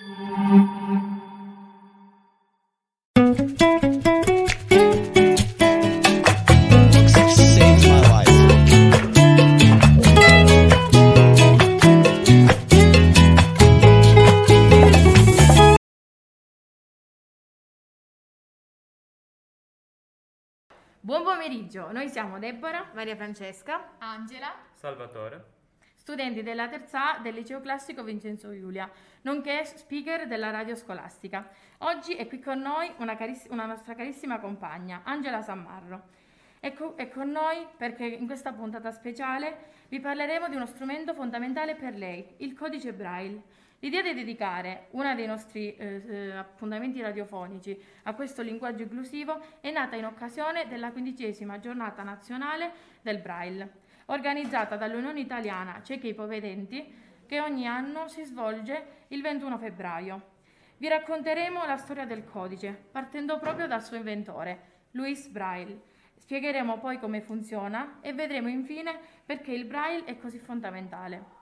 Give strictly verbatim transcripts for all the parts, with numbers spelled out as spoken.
Buon pomeriggio, noi siamo Deborah, Maria Francesca, Angela, Salvatore, studenti della terza A del Liceo Classico Vincenzo Giulia, nonché speaker della radio scolastica. Oggi è qui con noi una, cariss- una nostra carissima compagna, Angela Sammarro. È, co- è con noi perché in questa puntata speciale vi parleremo di uno strumento fondamentale per lei, il codice Braille. L'idea di dedicare uno dei nostri eh, eh, appuntamenti radiofonici a questo linguaggio inclusivo è nata in occasione della quindicesima giornata nazionale del Braille, organizzata dall'Unione Italiana Ciechi e Ipovedenti, che ogni anno si svolge il ventuno febbraio. Vi racconteremo la storia del codice, partendo proprio dal suo inventore, Louis Braille. Spiegheremo poi come funziona e vedremo infine perché il Braille è così fondamentale.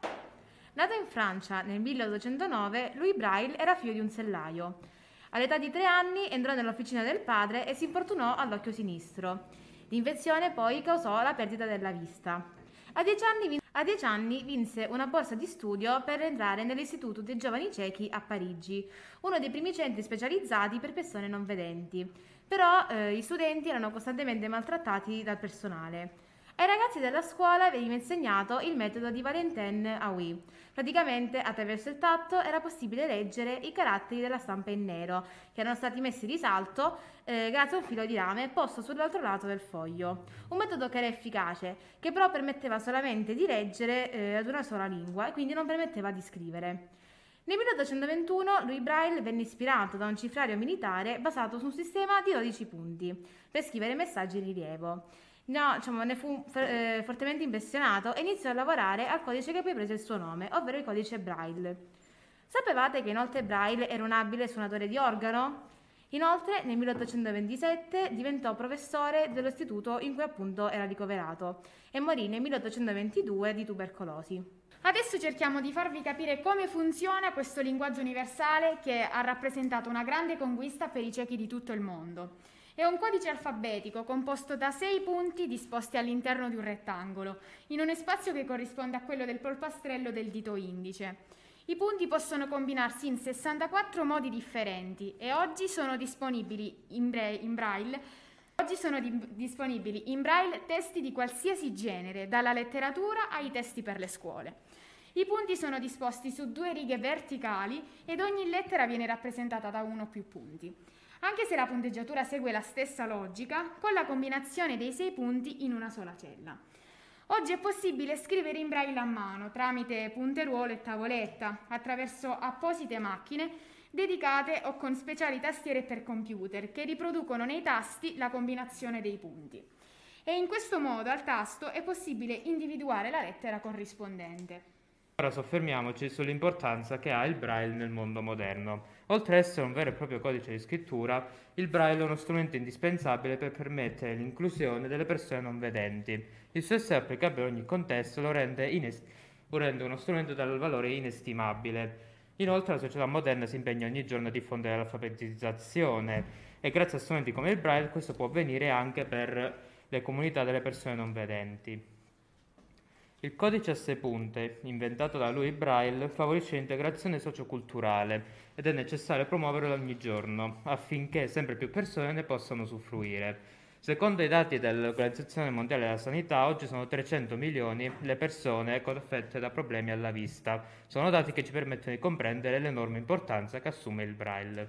Nato in Francia nel milleottocentonove, Louis Braille era figlio di un sellaio. All'età di tre anni entrò nell'officina del padre e si infortunò all'occhio sinistro. L'infezione poi causò la perdita della vista. A dieci anni, a dieci anni vinse una borsa di studio per entrare nell'Istituto dei Giovani Ciechi a Parigi, uno dei primi centri specializzati per persone non vedenti. Però eh, gli studenti erano costantemente maltrattati dal personale. Ai ragazzi della scuola veniva insegnato il metodo di Valentin-Hauy. Praticamente, attraverso il tatto era possibile leggere i caratteri della stampa in nero, che erano stati messi in risalto eh, grazie a un filo di rame posto sull'altro lato del foglio. Un metodo che era efficace, che però permetteva solamente di leggere eh, ad una sola lingua e quindi non permetteva di scrivere. Nel milleottocentoventuno Louis Braille venne ispirato da un cifrario militare basato su un sistema di dodici punti per scrivere messaggi in rilievo. No, diciamo, ne fu eh, fortemente impressionato e iniziò a lavorare al codice che poi prese il suo nome, ovvero il codice Braille. Sapevate che inoltre Braille era un abile suonatore di organo? Inoltre nel milleottocentoventisette diventò professore dell'istituto in cui appunto era ricoverato e morì nel milleottocentoventidue di tubercolosi. adesso cerchiamo di farvi capire come funziona questo linguaggio universale che ha rappresentato una grande conquista per i ciechi di tutto il mondo. È un codice alfabetico composto da sei punti disposti all'interno di un rettangolo, in uno spazio che corrisponde a quello del polpastrello del dito indice. I punti possono combinarsi in sessantaquattro modi differenti e oggi sono disponibili in, bra- in Braille Oggi sono di- disponibili in Braille testi di qualsiasi genere, dalla letteratura ai testi per le scuole. I punti sono disposti su due righe verticali ed ogni lettera viene rappresentata da uno o più punti. Anche se la punteggiatura segue la stessa logica, con la combinazione dei sei punti in una sola cella. Oggi è possibile scrivere in Braille a mano, tramite punteruolo e tavoletta, attraverso apposite macchine dedicate o con speciali tastiere per computer che riproducono nei tasti la combinazione dei punti. E in questo modo al tasto è possibile individuare la lettera corrispondente. Ora soffermiamoci sull'importanza che ha il Braille nel mondo moderno. Oltre ad essere un vero e proprio codice di scrittura, il Braille è uno strumento indispensabile per permettere l'inclusione delle persone non vedenti. Il suo essere applicabile a ogni contesto lo rende, ines- lo rende uno strumento dal valore inestimabile. Inoltre la società moderna si impegna ogni giorno a diffondere l'alfabetizzazione e grazie a strumenti come il Braille questo può avvenire anche per le comunità delle persone non vedenti. Il codice a sei punte, inventato da Louis Braille, favorisce l'integrazione socioculturale ed è necessario promuoverlo ogni giorno affinché sempre più persone ne possano usufruire. Secondo i dati dell'Organizzazione Mondiale della Sanità, oggi sono trecento milioni le persone affette da problemi alla vista. Sono dati che ci permettono di comprendere l'enorme importanza che assume il Braille.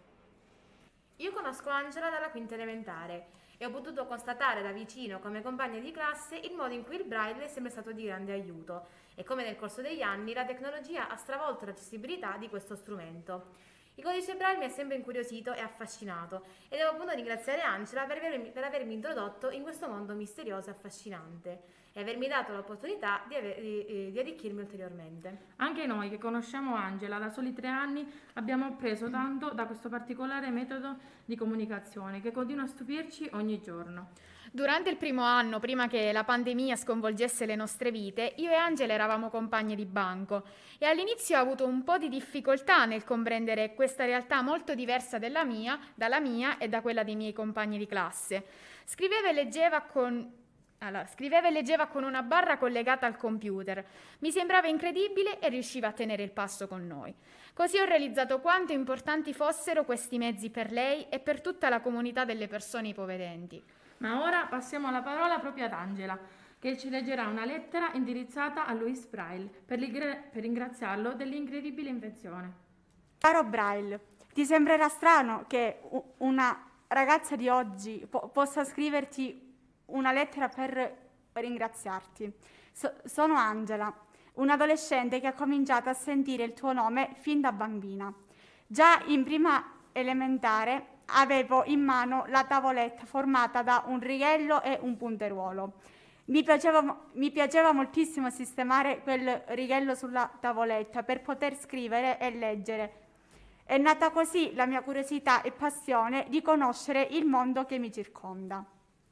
Io conosco Angela dalla quinta elementare e ho potuto constatare da vicino come compagna di classe il modo in cui il Braille è sempre stato di grande aiuto e come nel corso degli anni la tecnologia ha stravolto l'accessibilità di questo strumento. Il codice Braille mi ha sempre incuriosito e affascinato e devo appunto ringraziare Angela per avermi, per avermi introdotto in questo mondo misterioso e affascinante e avermi dato l'opportunità di, ave- di, di arricchirmi ulteriormente. Anche noi che conosciamo Angela da soli tre anni abbiamo appreso tanto da questo particolare metodo di comunicazione che continua a stupirci ogni giorno. Durante il primo anno, prima che la pandemia sconvolgesse le nostre vite, io e Angela eravamo compagne di banco e all'inizio ho avuto un po' di difficoltà nel comprendere questa realtà molto diversa dalla mia, dalla mia e da quella dei miei compagni di classe. Scriveva e leggeva con... Allora, scriveva e leggeva con una barra collegata al computer. Mi sembrava incredibile e riusciva a tenere il passo con noi. Così ho realizzato quanto importanti fossero questi mezzi per lei e per tutta la comunità delle persone ipovedenti. Ma ora passiamo la parola proprio ad Angela, che ci leggerà una lettera indirizzata a Louis Braille per, per ringraziarlo dell'incredibile invenzione. Caro Braille, ti sembrerà strano che una ragazza di oggi po- possa scriverti una lettera per ringraziarti. So- sono Angela, un'adolescente che ha cominciato a sentire il tuo nome fin da bambina. Già in prima elementare avevo in mano la tavoletta formata da un righello e un punteruolo. Mi piaceva, mi piaceva moltissimo sistemare quel righello sulla tavoletta per poter scrivere e leggere. È nata così la mia curiosità e passione di conoscere il mondo che mi circonda.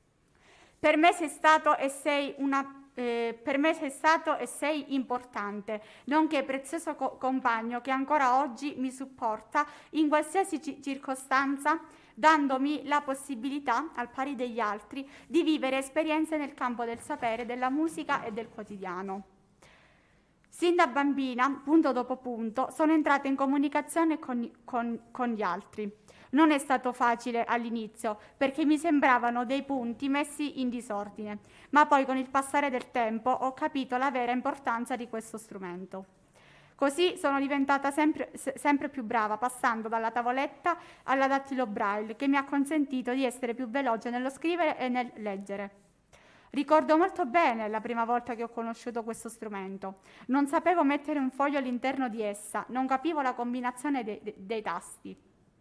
Per me sei stato e sei una Eh, per me sei stato e sei importante, nonché prezioso co- compagno che ancora oggi mi supporta in qualsiasi ci- circostanza, dandomi la possibilità, al pari degli altri, di vivere esperienze nel campo del sapere, della musica e del quotidiano. Sin da bambina, punto dopo punto, sono entrata in comunicazione con, con, con gli altri. Non è stato facile all'inizio perché mi sembravano dei punti messi in disordine, ma poi con il passare del tempo ho capito la vera importanza di questo strumento. Così sono diventata sempre, sempre più brava, passando dalla tavoletta alla dattilo Braille, che mi ha consentito di essere più veloce nello scrivere e nel leggere. Ricordo molto bene la prima volta che ho conosciuto questo strumento. Non sapevo mettere un foglio all'interno di essa, non capivo la combinazione dei, dei, dei tasti.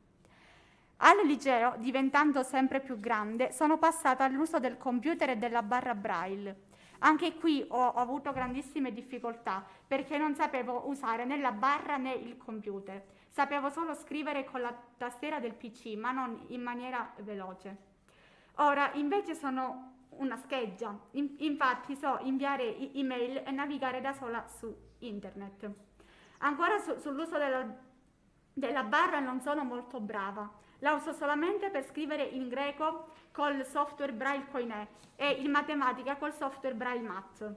Al liceo, diventando sempre più grande, sono passata all'uso del computer e della barra Braille. Anche qui ho avuto grandissime difficoltà perché non sapevo usare né la barra né il computer. Sapevo solo scrivere con la tastiera del P C, ma non in maniera veloce. Ora invece sono una scheggia, in- infatti so inviare i- email e navigare da sola su internet. Ancora su- sull'uso della, della barra non sono molto brava. La uso solamente per scrivere in greco col software Braille Koiné e in matematica col software Braille Math.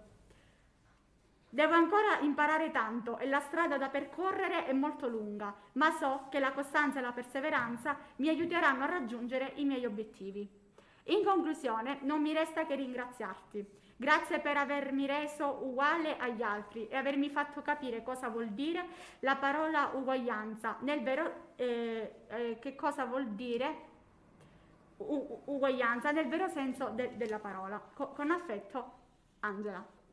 Devo ancora imparare tanto e la strada da percorrere è molto lunga, ma so che la costanza e la perseveranza mi aiuteranno a raggiungere i miei obiettivi. In conclusione, non mi resta che ringraziarti. Grazie per avermi reso uguale agli altri e avermi fatto capire cosa vuol dire la parola uguaglianza, nel vero, eh, eh, che cosa vuol dire u- uguaglianza nel vero senso de- della parola. Co- con affetto, Angela.